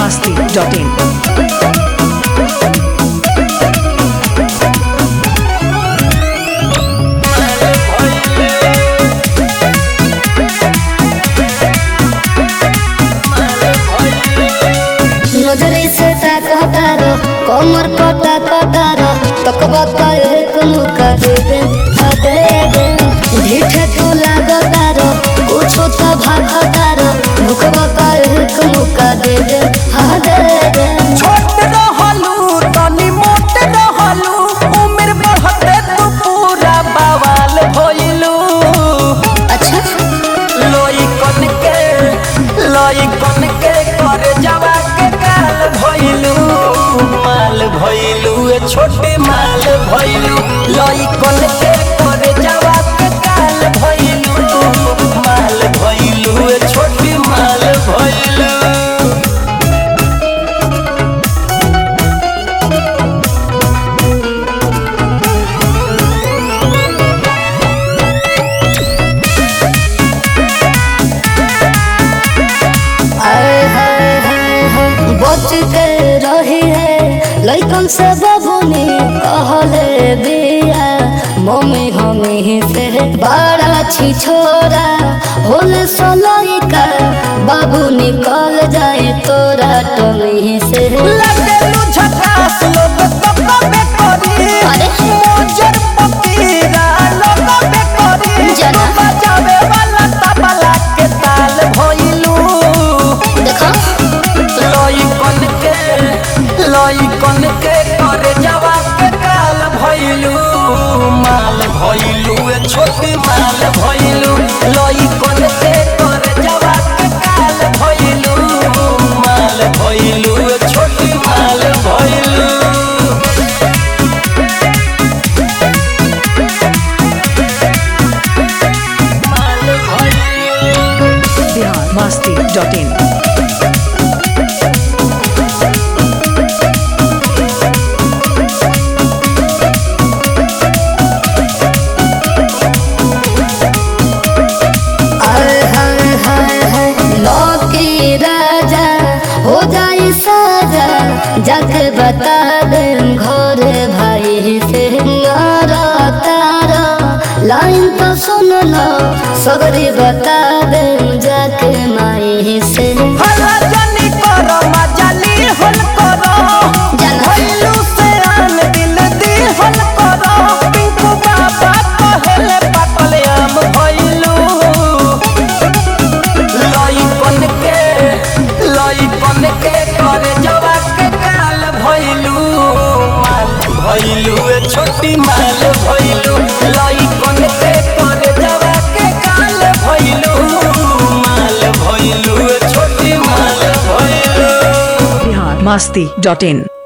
biharmasti.in नजरे से तारो कमर कटा कटारो तक बताए कुनु का दे दे ढीठे तो लागतारो कुछ तो भागतारो मुख बताए कुनु का दे दे छोट रहलू तनी मोट रहलू उम्र बढ़ते तू पूरा बवाल भइलू। अच्छा लोई कन के कर जावा के काल भइलू माल भइलू छोटे माल भइलू लोई कन के कर जावा के काल भइलू माल भइलू छोटे माल भइलू। बच के रही है लइकन से बबुनी कहले बिया मम्मी हमी से बड़ा छी छोरा होले सलइका बाबू निकल जाए तोरा टमी से लगेलू झकास लोग तबे करी अरे मोजर पकीरा लोग बे करी जना। बजावे वाला तबला के ताल भइलू। देखो लोई कन के कर जावा के काल भइलू माल भइलू छोटी माल भइलू लोई कन के कर जावा के काल भइलू माल भइलू छोटी माल भइलू। माल भइलू biharmasti.in लौकी राजा हो जाए साजा जाके बता दे घर भाई से तारा लाइन तो सुन लो सगरी बता दे जाके माई से भला जानी करो मजाली हल करो भइलू से आन दिल दी हल करो पिंकू बाबा कहले पातल आम भइलू। लोई कन के कर जवा के काल भइलू माल भइलू छोटी माल भइलू लोई कन के कर जवा के काल भइलू माल भइलू छोटी माल भइलू। biharmasti.in